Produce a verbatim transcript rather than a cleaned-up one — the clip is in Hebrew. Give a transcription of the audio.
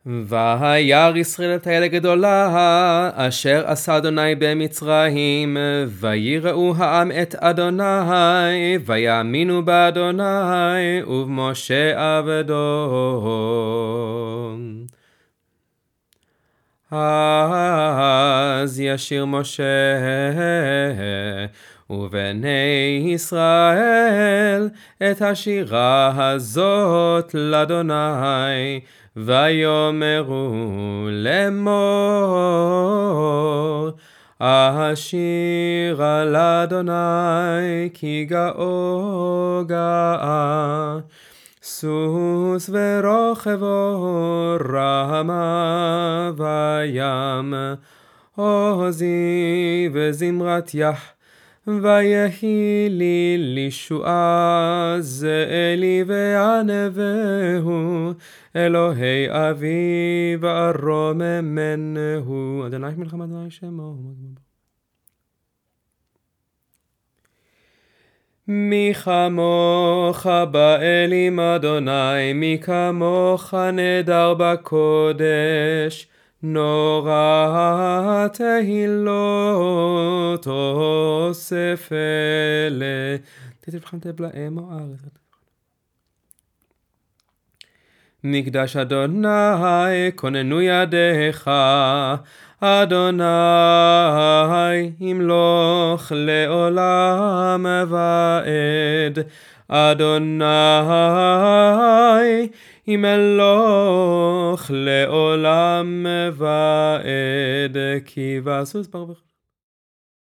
וירא ישראל את האל הגדולה אשר עשה אדוני במצרים, ויראו העם את אדוני, ויאמינו באדוני ובמשה עבדו. אז ישיר משה ובני ישראל את השירה הזאת לאדוני, ויאמרו לאמור, אשירה לאדוני כי גאו גאה, סוס ורוכבו רמה וים, עוזי וזמרת יח, ויהי לי לישועה, זה אלי וענווהו, אלוהי אבי וארוממנו. אדוני מלחמת אדוני שמו. מי כמוך באלים אדוני, מי כמוך נדר בקודש, נורא תהילות אוסף אלה. תתבחן תבלעם או ארץ. מקדש אדוני כוננו ידיך, אדוני ימלוך לעולם ועד, אדוני ימלוך לעולם ועד, כי בסוס פרבך.